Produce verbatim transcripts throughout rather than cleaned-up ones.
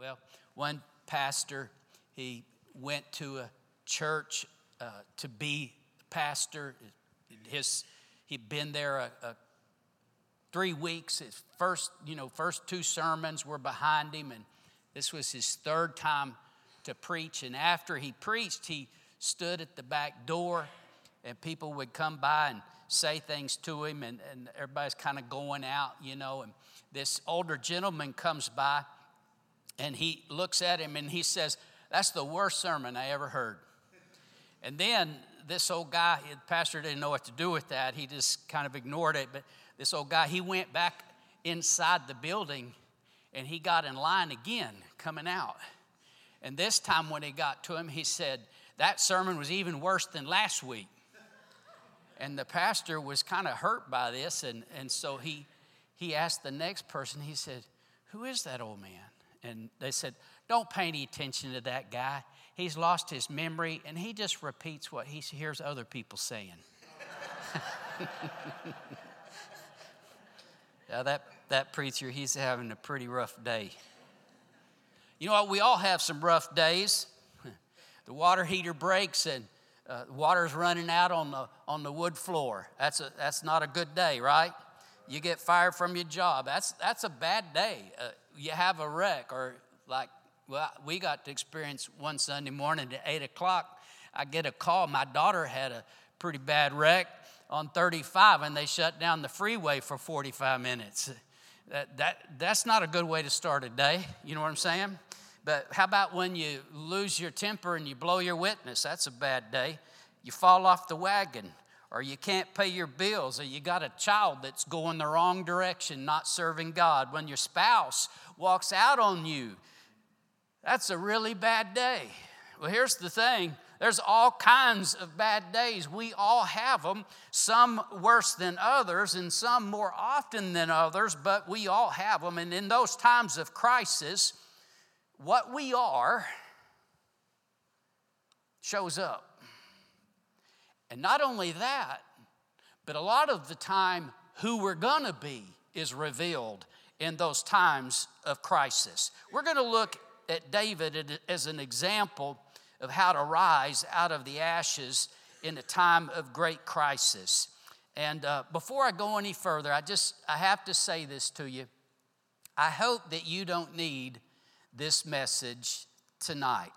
Well, one pastor, he went to a church uh, to be pastor. His he'd been there a, a three weeks. His first, you know, first two sermons were behind him, and this was his third time to preach. And after he preached, he stood at the back door, and people would come by and say things to him, and, and everybody's kind of going out, you know. And this older gentleman comes by, and he looks at him, and he says, "That's the worst sermon I ever heard." And then this old guy, the pastor didn't know what to do with that. He just kind of ignored it. But this old guy, he went back inside the building, and he got in line again coming out. And this time when he got to him, he said, "That sermon was even worse than last week." And the pastor was kind of hurt by this. And, and so he, he asked the next person, he said, "Who is that old man?" And they said, "Don't pay any attention to that guy. He's lost his memory, and he just repeats what he hears other people saying." Yeah, that, that preacher, he's having a pretty rough day. You know what? We all have some rough days. The water heater breaks, and uh, water's running out on the on the wood floor. That's a that's not a good day, right? You get fired from your job. That's that's a bad day. Uh, you have a wreck, or like, well, we got to experience one Sunday morning at eight o'clock. I get a call. My daughter had a pretty bad wreck on thirty-five, and they shut down the freeway for forty-five minutes. That, that, that's not a good way to start a day. You know what I'm saying? But how about when you lose your temper and you blow your witness? That's a bad day. You fall off the wagon, or you can't pay your bills, or you got a child that's going the wrong direction, not serving God. When your spouse walks out on you, that's a really bad day. Well, here's the thing. There's all kinds of bad days. We all have them, some worse than others and some more often than others, but we all have them. And in those times of crisis, what we are shows up. And not only that, but a lot of the time, who we're going to be is revealed in those times of crisis. We're going to look at David as an example of how to rise out of the ashes in a time of great crisis. And uh, before I go any further, I just I have to say this to you. I hope that you don't need this message tonight.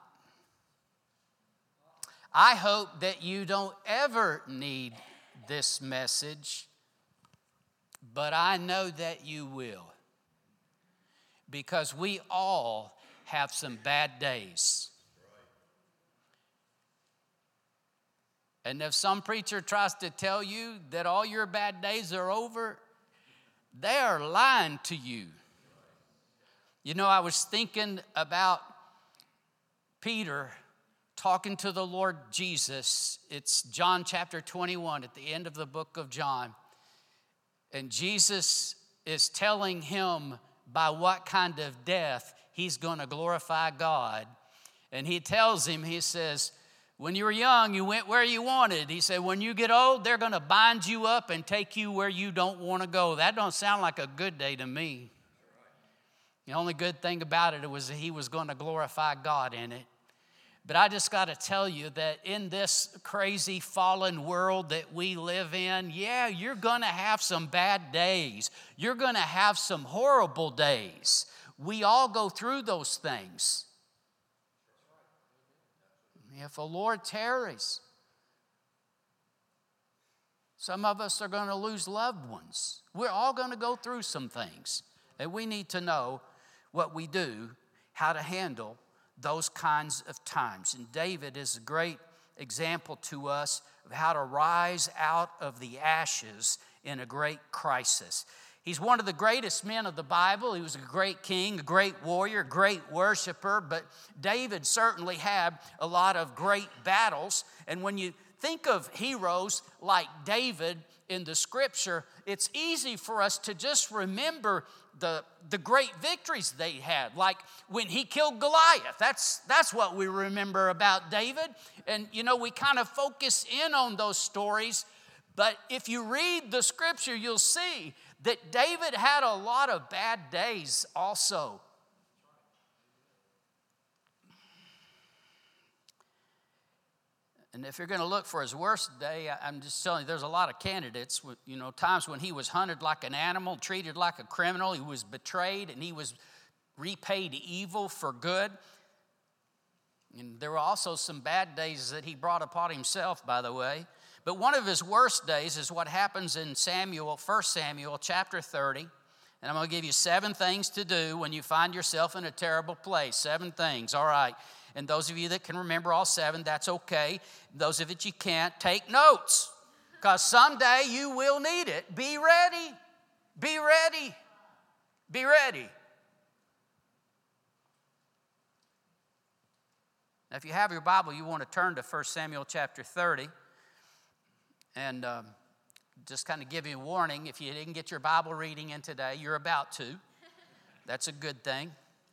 I hope that you don't ever need this message, but I know that you will, because we all have some bad days. And if some preacher tries to tell you that all your bad days are over, they are lying to you. You know, I was thinking about Peter talking to the Lord Jesus. It's John chapter twenty-one at the end of the book of John. And Jesus is telling him by what kind of death he's going to glorify God. And he tells him, he says, when you were young, you went where you wanted. He said, when you get old, they're going to bind you up and take you where you don't want to go. That don't sound like a good day to me. The only good thing about it was that he was going to glorify God in it. But I just got to tell you that in this crazy fallen world that we live in, yeah, you're going to have some bad days. You're going to have some horrible days. We all go through those things. If the Lord tarries, some of us are going to lose loved ones. We're all going to go through some things. And we need to know what we do, how to handle those kinds of times. And David is a great example to us of how to rise out of the ashes in a great crisis. He's one of the greatest men of the Bible. He was a great king, a great warrior, great worshiper. But David certainly had a lot of great battles. And when you think of heroes like David in the scripture, it's easy for us to just remember the, the great victories they had. Like when he killed Goliath. That's, that's what we remember about David. And, you know, we kind of focus in on those stories. But if you read the scripture, you'll see that David had a lot of bad days also. And if you're going to look for his worst day, I'm just telling you, there's a lot of candidates. You know, times when he was hunted like an animal, treated like a criminal, he was betrayed, and he was repaid evil for good. And there were also some bad days that he brought upon himself, by the way. But one of his worst days is what happens in Samuel, First Samuel chapter thirty. And I'm going to give you seven things to do when you find yourself in a terrible place. Seven things, all right. And those of you that can remember all seven, that's okay. Those of it you can't, take notes. Because someday you will need it. Be ready. Be ready. Be ready. Now, if you have your Bible, you want to turn to First Samuel chapter thirty. And um, just kind of give you a warning, if you didn't get your Bible reading in today, you're about to. That's a good thing.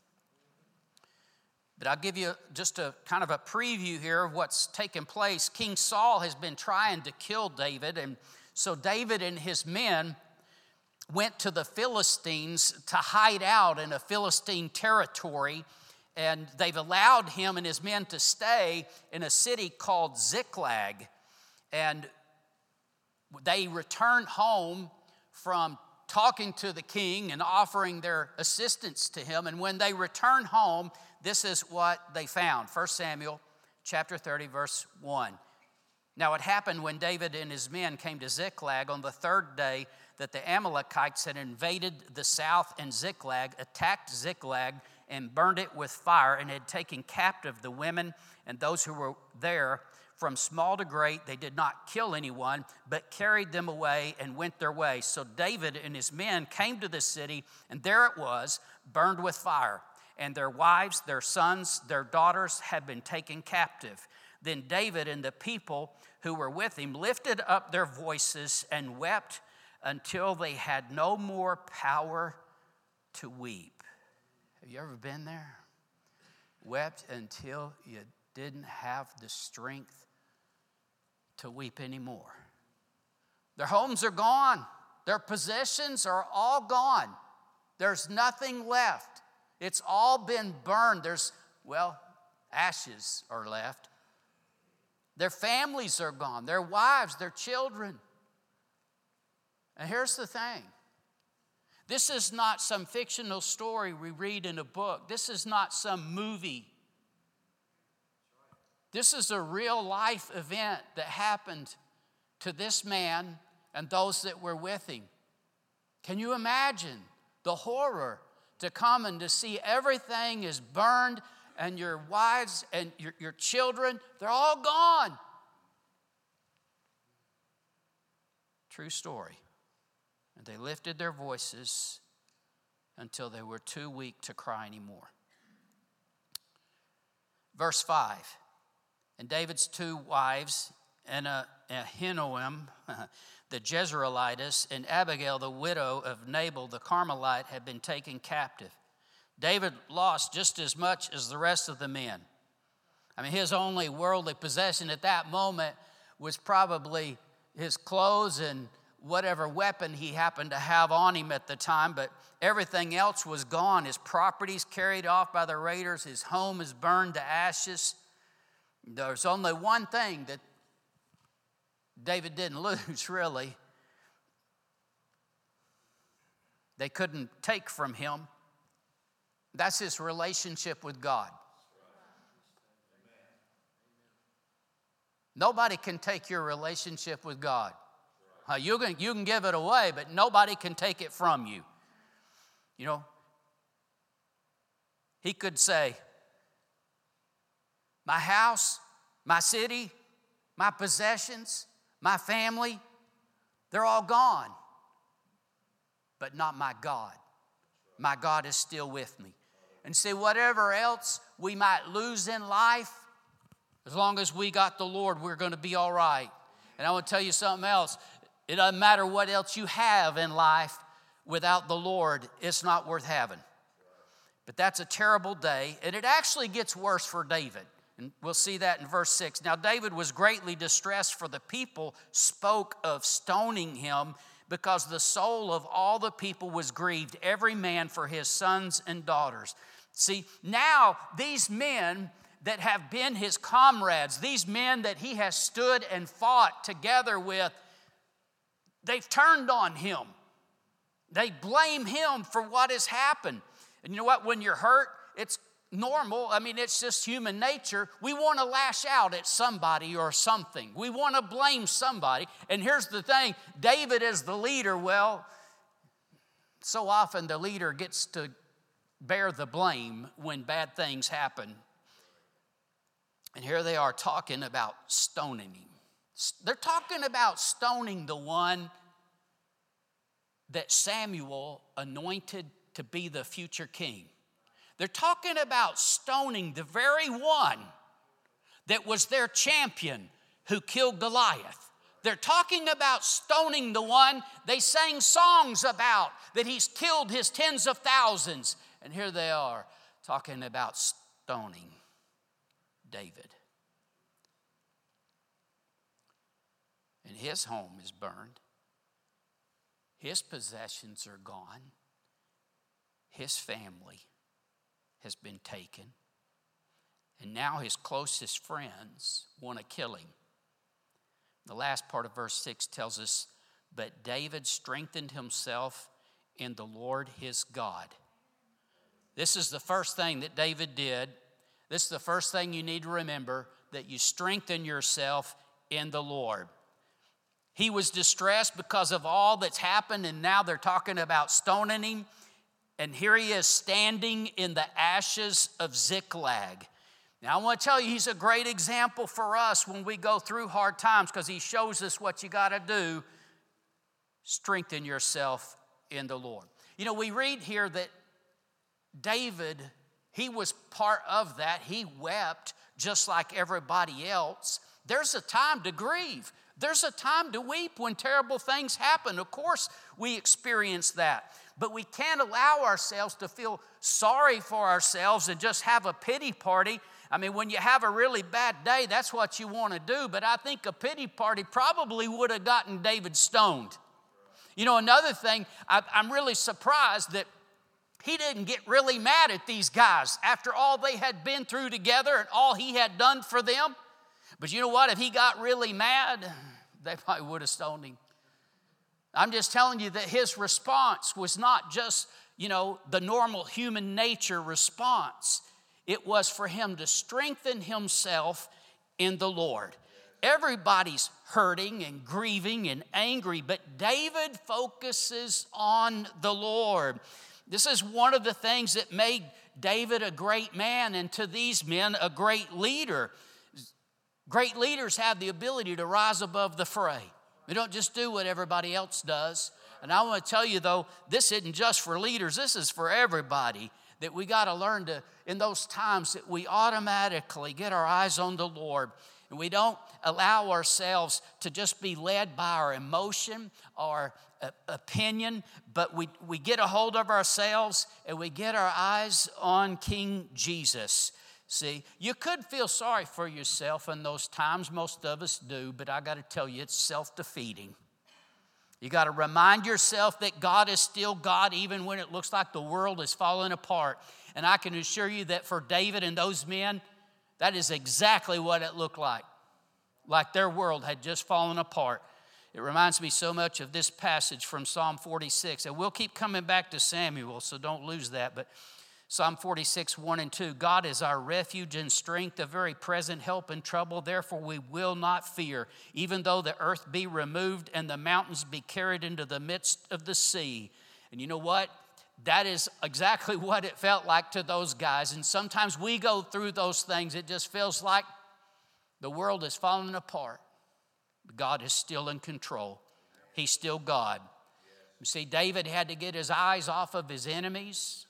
But I'll give you just a kind of a preview here of what's taken place. King Saul has been trying to kill David, and so David and his men went to the Philistines to hide out in a Philistine territory, and they've allowed him and his men to stay in a city called Ziklag. And they returned home from talking to the king and offering their assistance to him. And when they returned home, this is what they found. First Samuel chapter thirty, verse one. Now it happened when David and his men came to Ziklag on the third day that the Amalekites had invaded the south, and Ziklag attacked Ziklag and burned it with fire, and had taken captive the women and those who were there. From small to great, they did not kill anyone, but carried them away and went their way. So David and his men came to the city, and there it was, burned with fire. And their wives, their sons, their daughters had been taken captive. Then David and the people who were with him lifted up their voices and wept until they had no more power to weep. Have you ever been there? Wept until you didn't have the strength to weep anymore. Their homes are gone. Their possessions are all gone. There's nothing left. It's all been burned. There's, well, ashes are left. Their families are gone. Their wives, their children. And here's the thing. This is not some fictional story we read in a book. This is not some movie. This is a real life event that happened to this man and those that were with him. Can you imagine the horror to come and to see everything is burned and your wives and your, your children, they're all gone? True story. And they lifted their voices until they were too weak to cry anymore. Verse five. And David's two wives, and Ahinoam, the Jezreelitess, and Abigail, the widow of Nabal, the Carmelite, had been taken captive. David lost just as much as the rest of the men. I mean, his only worldly possession at that moment was probably his clothes and whatever weapon he happened to have on him at the time, but everything else was gone. His property's carried off by the raiders. His home is burned to ashes. There's only one thing that David didn't lose, really. They couldn't take from him. That's his relationship with God. Nobody can take your relationship with God. Uh, you can, you can give it away, but nobody can take it from you. You know, he could say, my house, my city, my possessions, my family, they're all gone. But not my God. My God is still with me. And see, whatever else we might lose in life, as long as we got the Lord, we're going to be all right. And I want to tell you something else. It doesn't matter what else you have in life. Without the Lord, it's not worth having. But that's a terrible day. And it actually gets worse for David. And we'll see that in verse six. Now David was greatly distressed, for the people spoke of stoning him, because the soul of all the people was grieved, every man for his sons and daughters. See, now these men that have been his comrades, these men that he has stood and fought together with, they've turned on him. They blame him for what has happened. And you know what? When you're hurt, it's normal. I mean, it's just human nature. We want to lash out at somebody or something. We want to blame somebody. And here's the thing, David is the leader. Well, so often the leader gets to bear the blame when bad things happen. And here they are talking about stoning him. They're talking about stoning the one that Samuel anointed to be the future king. They're talking about stoning the very one that was their champion who killed Goliath. They're talking about stoning the one they sang songs about, that he's killed his tens of thousands. And here they are talking about stoning David. And his home is burned. His possessions are gone. His family has been taken. And now his closest friends want to kill him. The last part of verse six tells us, but David strengthened himself in the Lord his God. This is the first thing that David did. This is the first thing you need to remember, that you strengthen yourself in the Lord. He was distressed because of all that's happened, and now they're talking about stoning him. And here he is standing in the ashes of Ziklag. Now, I want to tell you, he's a great example for us when we go through hard times, because he shows us what you got to do. Strengthen yourself in the Lord. You know, we read here that David, he was part of that. He wept just like everybody else. There's a time to grieve. There's a time to weep when terrible things happen. Of course, we experience that. But we can't allow ourselves to feel sorry for ourselves and just have a pity party. I mean, when you have a really bad day, that's what you want to do. But I think a pity party probably would have gotten David stoned. You know, another thing, I, I'm really surprised that he didn't get really mad at these guys after all they had been through together and all he had done for them. But you know what? If he got really mad, they probably would have stoned him. I'm just telling you that his response was not just, you know, the normal human nature response. It was for him to strengthen himself in the Lord. Everybody's hurting and grieving and angry, but David focuses on the Lord. This is one of the things that made David a great man, and to these men a great leader. Great leaders have the ability to rise above the fray. They don't just do what everybody else does. And I want to tell you, though, this isn't just for leaders. This is for everybody, that we got to learn to, in those times, that we automatically get our eyes on the Lord. And we don't allow ourselves to just be led by our emotion or uh, opinion, but we, we get a hold of ourselves and we get our eyes on King Jesus. See, you could feel sorry for yourself in those times. Most of us do, but I got to tell you, it's self-defeating. You got to remind yourself that God is still God, even when it looks like the world is falling apart. And I can assure you that for David and those men, that is exactly what it looked like. Like their world had just fallen apart. It reminds me so much of this passage from Psalm forty-six. And we'll keep coming back to Samuel, so don't lose that. But Psalm forty-six, one and two, God is our refuge and strength, a very present help in trouble. Therefore we will not fear, even though the earth be removed and the mountains be carried into the midst of the sea. And you know what? That is exactly what it felt like to those guys. And sometimes we go through those things. It just feels like the world is falling apart. But God is still in control. He's still God. You see, David had to get his eyes off of his enemies,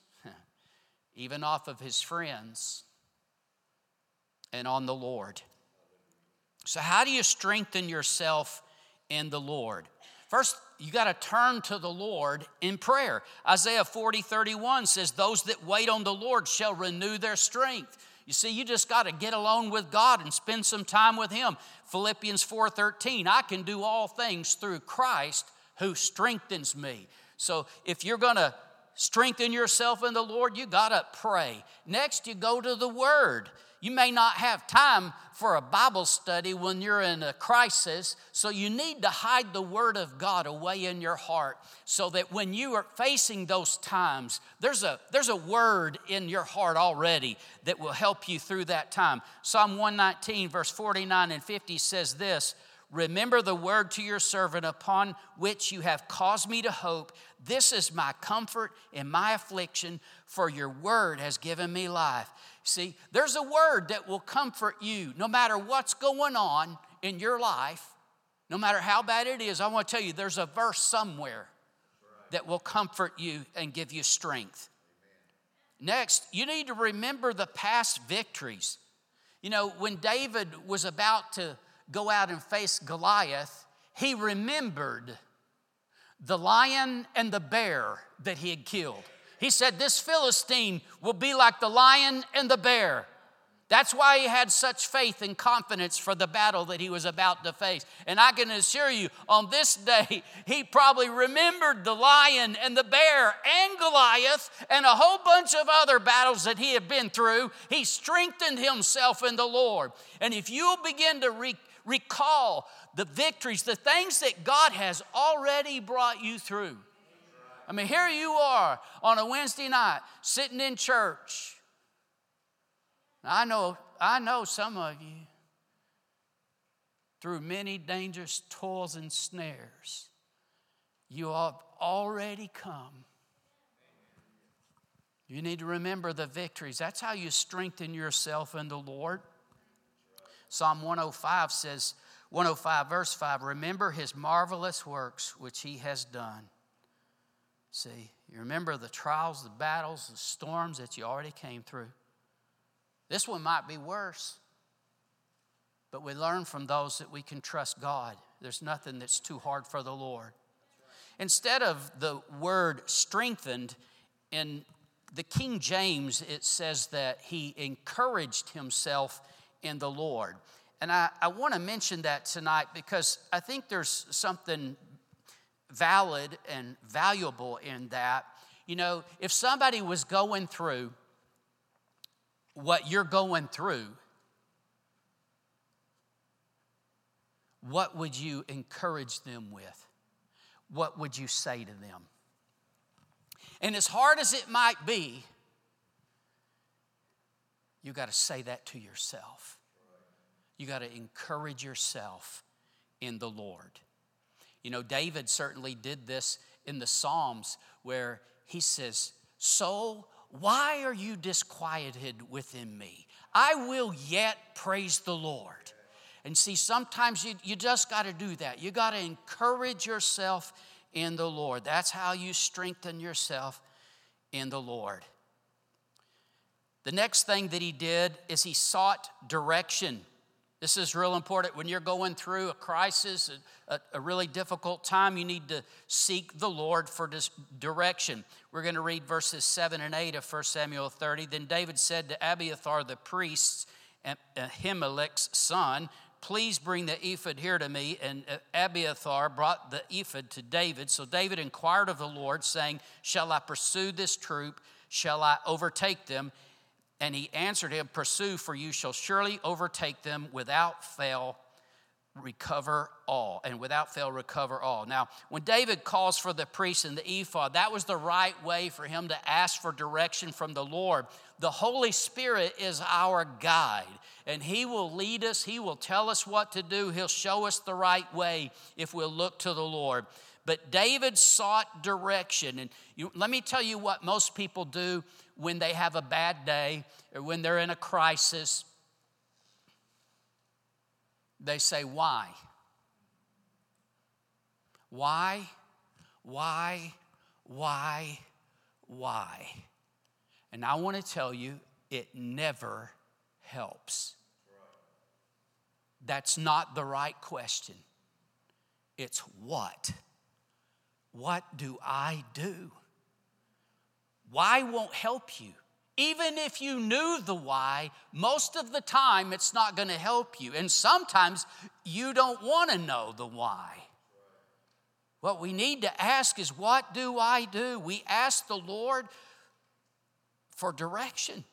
even off of his friends, and on the Lord. So how do you strengthen yourself in the Lord? First, you got to turn to the Lord in prayer. Isaiah forty, thirty-one says, those that wait on the Lord shall renew their strength. You see, you just got to get alone with God and spend some time with Him. Philippians four, thirteen, I can do all things through Christ who strengthens me. So if you're going to strengthen yourself in the Lord, you got to pray. Next, you go to the Word. You may not have time for a Bible study when you're in a crisis, so you need to hide the Word of God away in your heart so that when you are facing those times, there's a, there's a word in your heart already that will help you through that time. Psalm one nineteen, verse forty-nine and fifty says this, remember the word to your servant upon which you have caused me to hope. This is my comfort in my affliction, for your word has given me life. See, there's a word that will comfort you no matter what's going on in your life, no matter how bad it is. I want to tell you, there's a verse somewhere that will comfort you and give you strength. Next, you need to remember the past victories. You know, when David was about to go out and face Goliath, he remembered the lion and the bear that he had killed. He said, this Philistine will be like the lion and the bear. That's why he had such faith and confidence for the battle that he was about to face. And I can assure you, on this day, he probably remembered the lion and the bear and Goliath and a whole bunch of other battles that he had been through. He strengthened himself in the Lord. And if you'll begin to re- recall the victories, the things that God has already brought you through. I mean, here you are on a Wednesday night sitting in church. I know, I know some of you, through many dangerous toils and snares, you have already come. You need to remember the victories. That's how you strengthen yourself in the Lord. Psalm one oh five says, one oh five verse five, remember his marvelous works which he has done. See, you remember the trials, the battles, the storms that you already came through. This one might be worse, but we learn from those that we can trust God. There's nothing that's too hard for the Lord. Instead of the word strengthened, in the King James, it says that he encouraged himself in the Lord. And I, I want to mention that tonight because I think there's something valid and valuable in that. You know, if somebody was going through what you're going through, what would you encourage them with? What would you say to them? And as hard as it might be, you got to say that to yourself. You got to encourage yourself in the Lord. You know, David certainly did this in the Psalms where he says, soul, why are you disquieted within me? I will yet praise the Lord. And see, sometimes you, you just got to do that. You got to encourage yourself in the Lord. That's how you strengthen yourself in the Lord. The next thing that he did is he sought direction. This is real important. When you're going through a crisis, a, a really difficult time, you need to seek the Lord for dis- direction. We're going to read verses seven and eight of First Samuel thirty. Then David said to Abiathar the priest, Ahimelech's son, please bring the ephod here to me. And Abiathar brought the ephod to David. So David inquired of the Lord, saying, shall I pursue this troop? Shall I overtake them? And he answered him, pursue, for you shall surely overtake them, without fail recover all. And without fail recover all. Now, when David calls for the priest and the ephod, that was the right way for him to ask for direction from the Lord. The Holy Spirit is our guide, and he will lead us. He will tell us what to do. He'll show us the right way if we'll look to the Lord. But David sought direction. And you, let me tell you what most people do when they have a bad day or when they're in a crisis. They say, why? Why? Why? Why? Why? And I want to tell you, it never helps. That's not the right question. It's what? What do I do? Why won't help you. Even if you knew the why, most of the time it's not going to help you. And sometimes you don't want to know the why. What we need to ask is, what do I do? We ask the Lord for direction.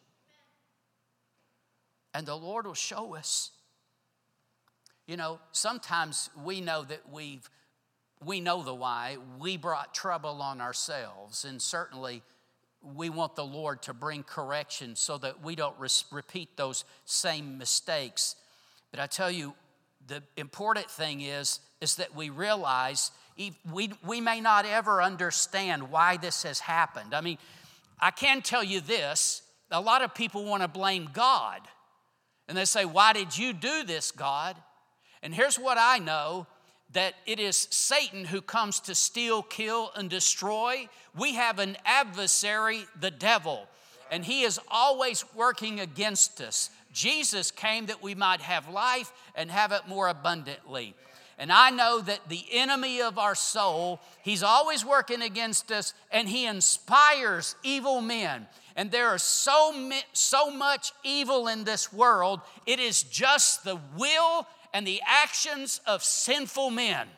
And the Lord will show us. You know, sometimes we know that we've, we know the why. We brought trouble on ourselves. And certainly we want the Lord to bring correction so that we don't re- repeat those same mistakes. But I tell you, the important thing is, is that we realize we, we may not ever understand why this has happened. I mean, I can tell you this. A lot of people want to blame God. And they say, why did you do this, God? And here's what I know, that it is Satan who comes to steal, kill, and destroy. We have an adversary, the devil, and he is always working against us. Jesus came that we might have life and have it more abundantly. And I know that the enemy of our soul, he's always working against us, and he inspires evil men. And there is so, so much evil in this world, it is just the will and the actions of sinful men.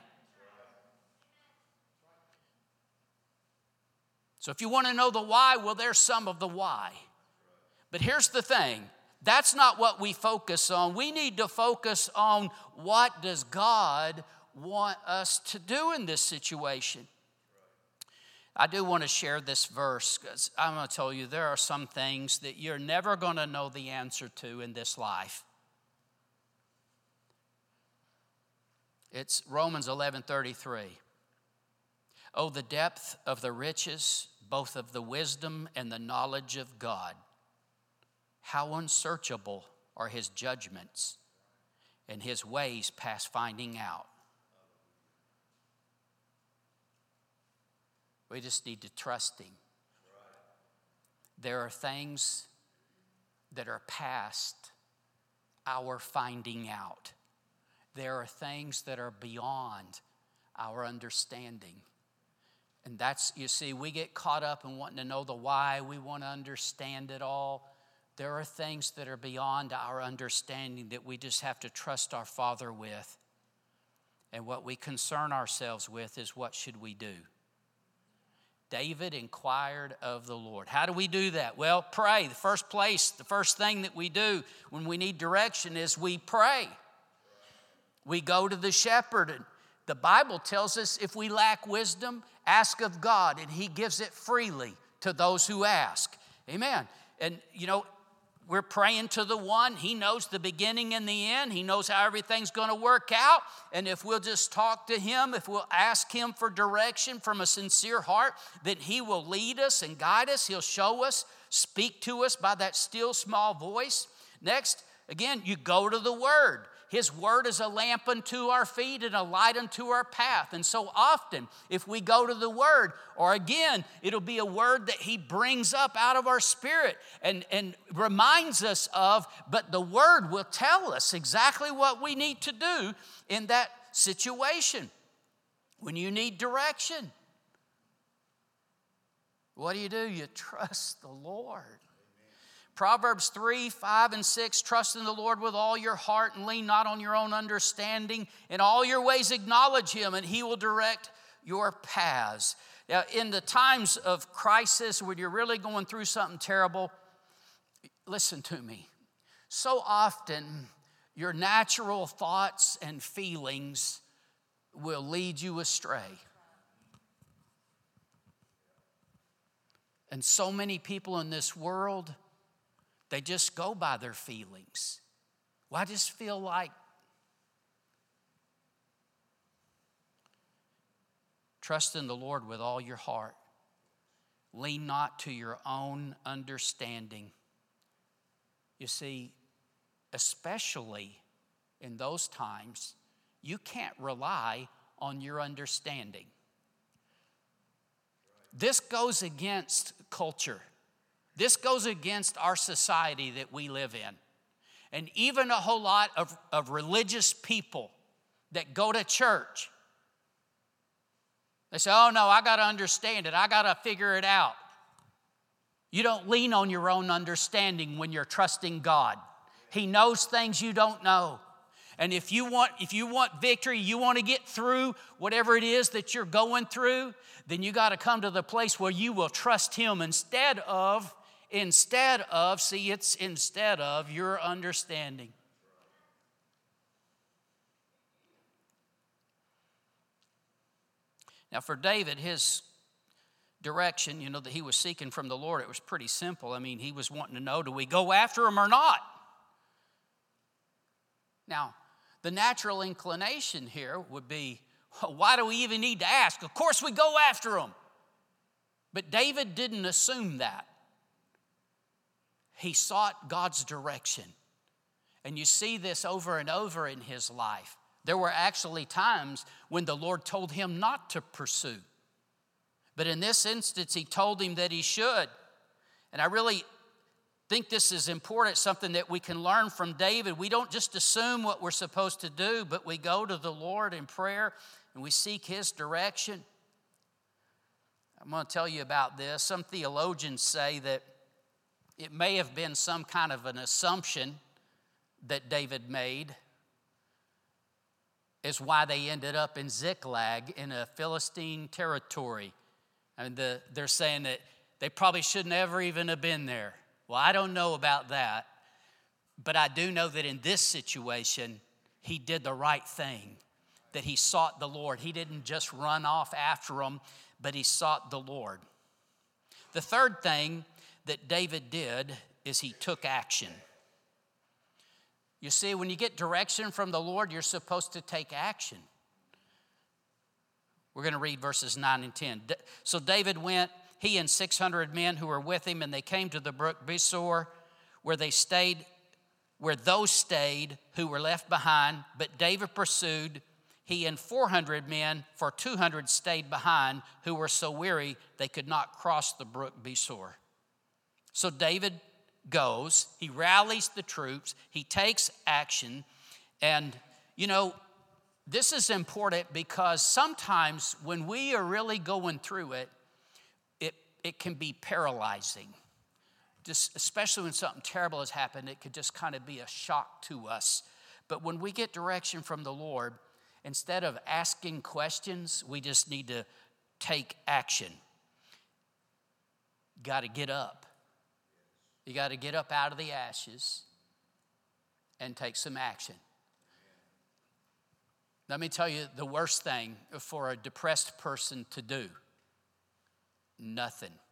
So if you want to know the why, well, there's some of the why. But here's the thing. That's not what we focus on. We need to focus on, what does God want us to do in this situation? I do want to share this verse, because I'm going to tell you there are some things that you're never going to know the answer to in this life. It's Romans eleven thirty-three. Oh, the depth of the riches, both of the wisdom and the knowledge of God. How unsearchable are his judgments, and his ways past finding out. We just need to trust him. There are things that are past our finding out. There are things that are beyond our understanding. And that's, you see, we get caught up in wanting to know the why. We want to understand it all. There are things that are beyond our understanding that we just have to trust our Father with. And what we concern ourselves with is, what should we do? David inquired of the Lord. How do we do that? Well, pray. The first place, the first thing that we do when we need direction is we pray. We go to the shepherd. And the Bible tells us, if we lack wisdom, ask of God, and he gives it freely to those who ask. Amen. And, you know, we're praying to the one. He knows the beginning and the end. He knows how everything's going to work out. And if we'll just talk to him, if we'll ask him for direction from a sincere heart, then he will lead us and guide us. He'll show us, speak to us by that still small voice. Next, again, you go to the Word. His word is a lamp unto our feet and a light unto our path. And so often, if we go to the word, or again, it'll be a word that he brings up out of our spirit and, and reminds us of, but the word will tell us exactly what we need to do in that situation. When you need direction, what do you do? You trust the Lord. Proverbs three, five, and six, trust in the Lord with all your heart and lean not on your own understanding. In all your ways acknowledge him, and he will direct your paths. Now, in the times of crisis, when you're really going through something terrible, listen to me. So often, your natural thoughts and feelings will lead you astray. And so many people in this world, they just go by their feelings. Well, I just feel like. Trust in the Lord with all your heart. Lean not to your own understanding. You see, especially in those times, you can't rely on your understanding. This goes against culture. This goes against our society that we live in. And even a whole lot of, of religious people that go to church, they say, oh no, I got to understand it. I got to figure it out. You don't lean on your own understanding when you're trusting God. He knows things you don't know. And if you want, if you want victory, you want to get through whatever it is that you're going through, then you got to come to the place where you will trust him instead of, instead of, see, it's instead of your understanding. Now for David, his direction, you know, that he was seeking from the Lord, it was pretty simple. I mean, he was wanting to know, do we go after him or not? Now, the natural inclination here would be, well, why do we even need to ask? Of course we go after him. But David didn't assume that. He sought God's direction. And you see this over and over in his life. There were actually times when the Lord told him not to pursue. But in this instance, he told him that he should. And I really think this is important, something that we can learn from David. We don't just assume what we're supposed to do, but we go to the Lord in prayer and we seek his direction. I'm going to tell you about this. Some theologians say that it may have been some kind of an assumption that David made is why they ended up in Ziklag in a Philistine territory. I mean, the, they're saying that they probably shouldn't ever even have been there. Well, I don't know about that, but I do know that in this situation, he did the right thing, that he sought the Lord. He didn't just run off after them, but he sought the Lord. The third thing that David did is he took action. You see, when you get direction from the Lord, you're supposed to take action. We're going to read verses nine and ten. So David went, he and six hundred men who were with him, and they came to the brook Besor, where they stayed, where those stayed who were left behind. But David pursued, he and four hundred men, for two hundred stayed behind, who were so weary they could not cross the brook Besor. So David goes, he rallies the troops, he takes action, and you know, this is important because sometimes when we are really going through it, it, it can be paralyzing. Just especially when something terrible has happened, it could just kind of be a shock to us. But when we get direction from the Lord, instead of asking questions, we just need to take action. Got to get up. You got to get up out of the ashes and take some action. Let me tell you the worst thing for a depressed person to do. Nothing.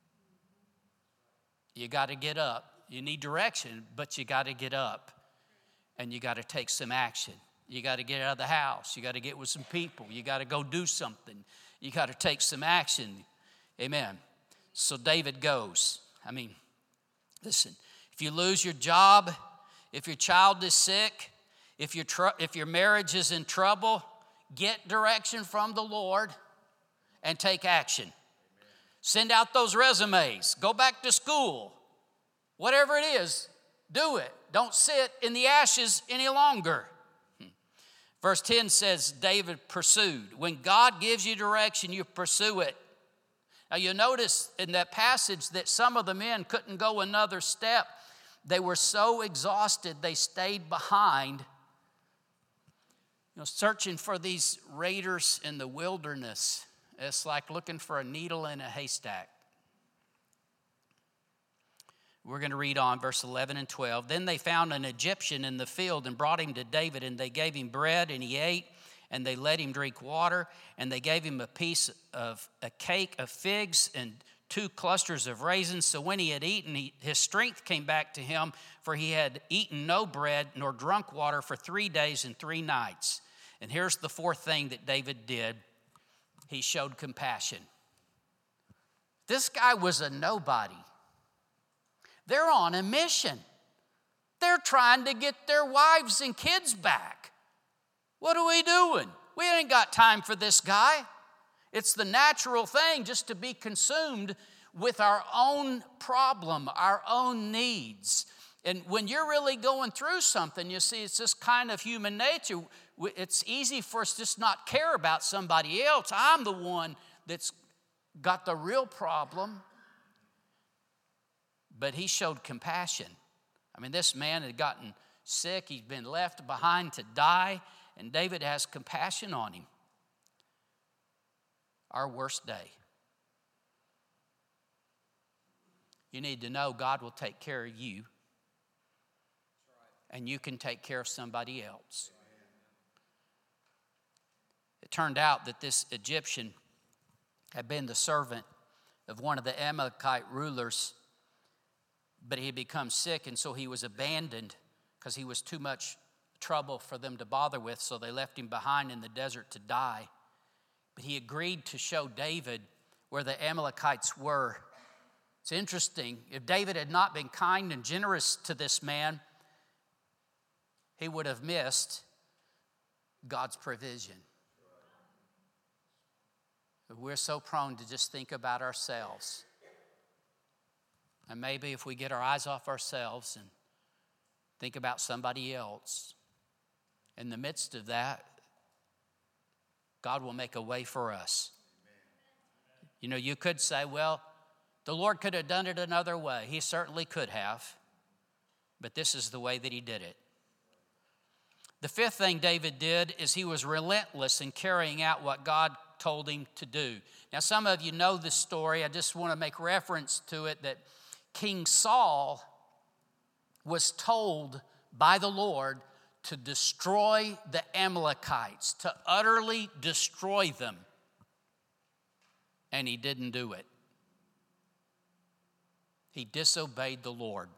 You got to get up. You need direction, but you got to get up and you got to take some action. You got to get out of the house. You got to get with some people. You got to go do something. You got to take some action. Amen. So David goes. I mean, listen, if you lose your job, if your child is sick, if your, tr- if your marriage is in trouble, get direction from the Lord and take action. Amen. Send out those resumes. Go back to school. Whatever it is, do it. Don't sit in the ashes any longer. Verse ten says, David pursued. When God gives you direction, you pursue it. Now you notice in that passage that some of the men couldn't go another step. They were so exhausted, they stayed behind. You know, searching for these raiders in the wilderness, it's like looking for a needle in a haystack. We're going to read on verse eleven and twelve. Then they found an Egyptian in the field and brought him to David, and they gave him bread, and he ate, and they let him drink water, and they gave him a piece of a cake of figs and two clusters of raisins. So when he had eaten, he, his strength came back to him, for he had eaten no bread nor drunk water for three days and three nights. And here's the fourth thing that David did. He showed compassion. This guy was a nobody. They're on a mission. They're trying to get their wives and kids back. What are we doing? We ain't got time for this guy. It's the natural thing just to be consumed with our own problem, our own needs. And when you're really going through something, you see, it's just kind of human nature. It's easy for us to just not care about somebody else. I'm the one that's got the real problem. But he showed compassion. I mean, this man had gotten sick. He's been left behind to die, and David has compassion on him. Our worst day. You need to know God will take care of you, and you can take care of somebody else. It turned out that this Egyptian had been the servant of one of the Amalekite rulers, but he had become sick, and so he was abandoned because he was too much trouble for them to bother with, so they left him behind in the desert to die. But he agreed to show David where the Amalekites were. It's interesting. If David had not been kind and generous to this man, he would have missed God's provision. We're so prone to just think about ourselves. And maybe if we get our eyes off ourselves and think about somebody else, in the midst of that, God will make a way for us. You know, you could say, well, the Lord could have done it another way. He certainly could have. But this is the way that he did it. The fifth thing David did is he was relentless in carrying out what God told him to do. Now, some of you know this story. I just want to make reference to it that King Saul was told by the Lord to destroy the Amalekites, to utterly destroy them. And he didn't do it. He disobeyed the Lord.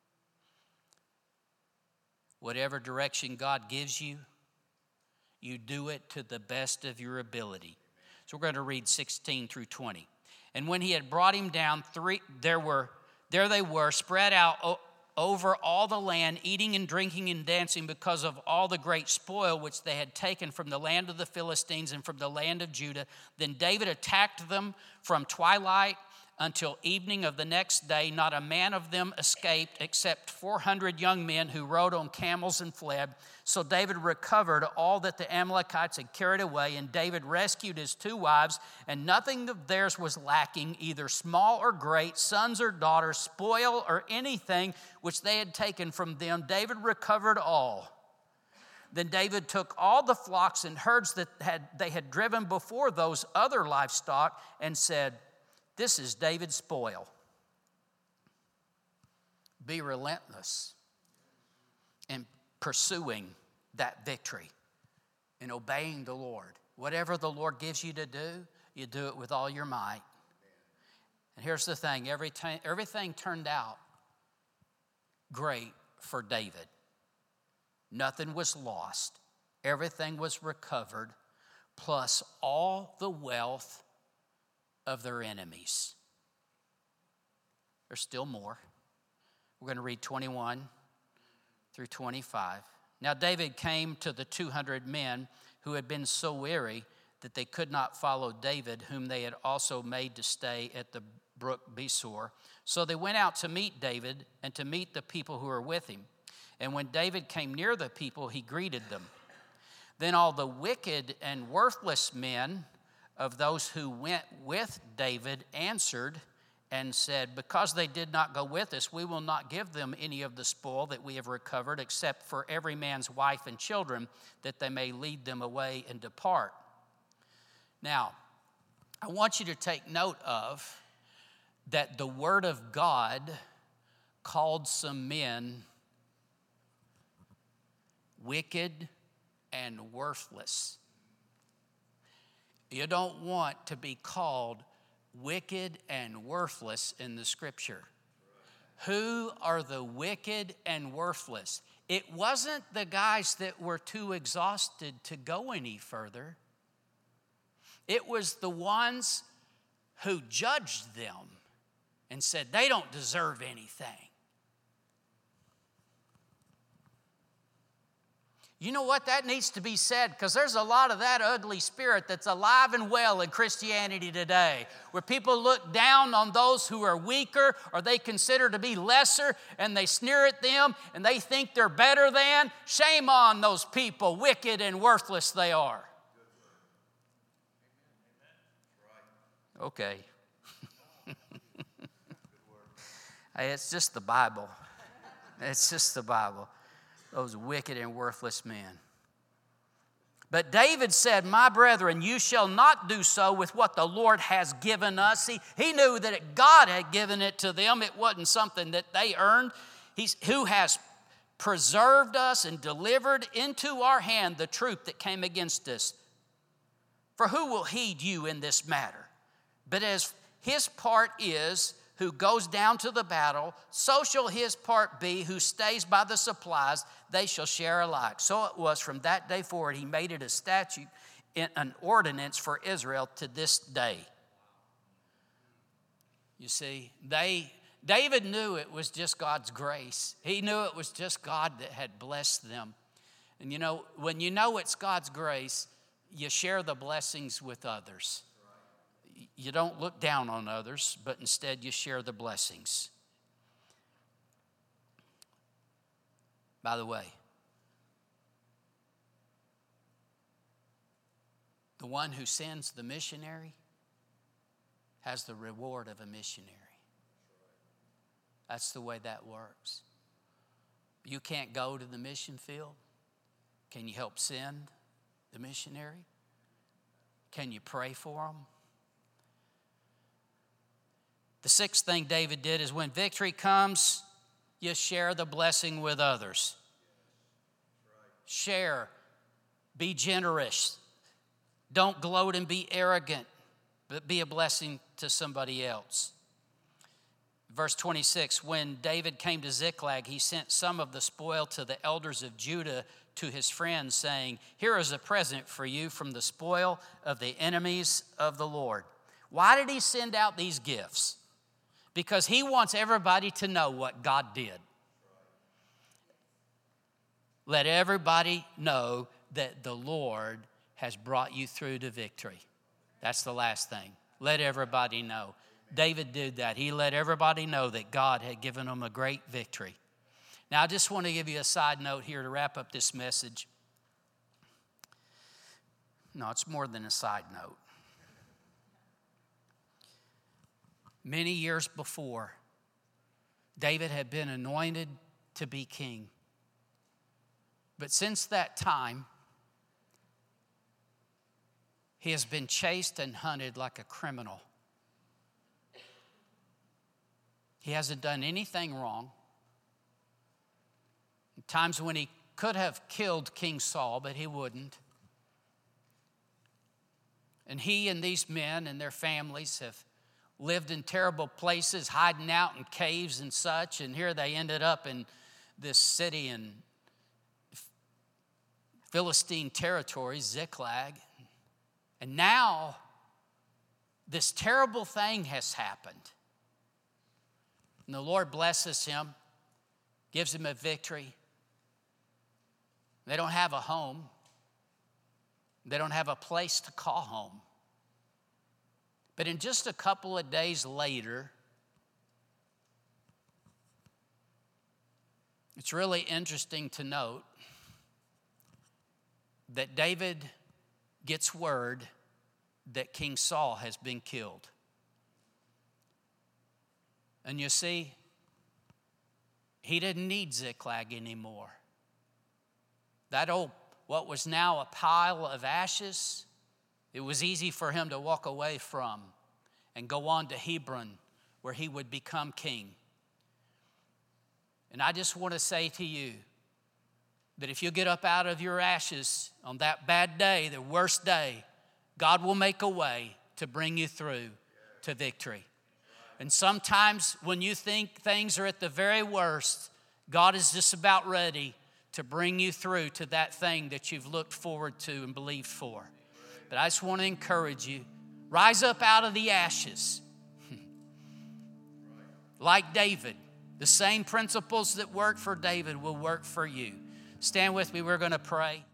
Whatever direction God gives you, you do it to the best of your ability. So we're going to read sixteen through twenty. And when he had brought him down, three there were there they were spread out o- over all the land, eating and drinking and dancing because of all the great spoil which they had taken from the land of the Philistines and from the land of Judah. Then David attacked them from twilight until evening of the next day. Not a man of them escaped except four hundred young men who rode on camels and fled. So David recovered all that the Amalekites had carried away, and David rescued his two wives, and nothing of theirs was lacking, either small or great, sons or daughters, spoil or anything which they had taken from them. David recovered all. Then David took all the flocks and herds that had, they had driven before those other livestock and said, "This is David's spoil." Be relentless in pursuing that victory and obeying the Lord. Whatever the Lord gives you to do, you do it with all your might. And here's the thing, every time, everything turned out great for David. Nothing was lost. Everything was recovered, plus all the wealth of their enemies. There's still more. We're going to read twenty-one through twenty-five. Now David came to the two hundred men who had been so weary that they could not follow David, whom they had also made to stay at the brook Besor. So they went out to meet David and to meet the people who were with him. And when David came near the people, he greeted them. Then all the wicked and worthless men of those who went with David answered and said, "Because they did not go with us, we will not give them any of the spoil that we have recovered, except for every man's wife and children, that they may lead them away and depart." Now, I want you to take note of that the word of God called some men wicked and worthless. You don't want to be called wicked and worthless in the scripture. Who are the wicked and worthless? It wasn't the guys that were too exhausted to go any further. It was the ones who judged them and said they don't deserve anything. You know what? That needs to be said, because there's a lot of that ugly spirit that's alive and well in Christianity today, where people look down on those who are weaker or they consider to be lesser, and they sneer at them and they think they're better than. Shame on those people, wicked and worthless they are. Okay. Hey, it's just the Bible. It's just the Bible. those wicked and worthless men. But David said, my brethren, you shall not do so with what the Lord has given us. He, he knew that it, God had given it to them. It wasn't something that they earned. He's who has preserved us and delivered into our hand the troop that came against us. For who will heed you in this matter? But as his part is who goes down to the battle, so shall his part be who stays by the supplies. They shall share alike. So it was from that day forward. He made it a statute, an ordinance for Israel to this day. You see, they David knew it was just God's grace. He knew it was just God that had blessed them. And you know, when you know it's God's grace, you share the blessings with others. You don't look down on others, but instead you share the blessings. By the way, the one who sends the missionary has the reward of a missionary. That's the way that works. You can't go to the mission field. Can you help send the missionary? Can you pray for them? The sixth thing David did is when victory comes, you share the blessing with others. Share. Be generous. Don't gloat and be arrogant, but be a blessing to somebody else. Verse twenty-six, when David came to Ziklag, he sent some of the spoil to the elders of Judah to his friends, saying, here is a present for you from the spoil of the enemies of the Lord. Why did he send out these gifts? Because he wants everybody to know what God did. Let everybody know that the Lord has brought you through to victory. That's the last thing. Let everybody know. David did that. He let everybody know that God had given him a great victory. Now, I just want to give you a side note here to wrap up this message. No, it's more than a side note. Many years before, David had been anointed to be king. But since that time, he has been chased and hunted like a criminal. He hasn't done anything wrong. Times when he could have killed King Saul, but he wouldn't. And he and these men and their families have lived in terrible places, hiding out in caves and such. And here they ended up in this city in Philistine territory, Ziklag. And now this terrible thing has happened. And the Lord blesses him, gives him a victory. They don't have a home. They don't have a place to call home. But in just a couple of days later, it's really interesting to note that David gets word that King Saul has been killed. And you see, he didn't need Ziklag anymore. That old, what was now a pile of ashes, it was easy for him to walk away from and go on to Hebron, where he would become king. And I just want to say to you that if you get up out of your ashes on that bad day, the worst day, God will make a way to bring you through to victory. And sometimes when you think things are at the very worst, God is just about ready to bring you through to that thing that you've looked forward to and believed for. But I just want to encourage you, rise up out of the ashes. Like David, the same principles that worked for David will work for you. Stand with me, we're going to pray.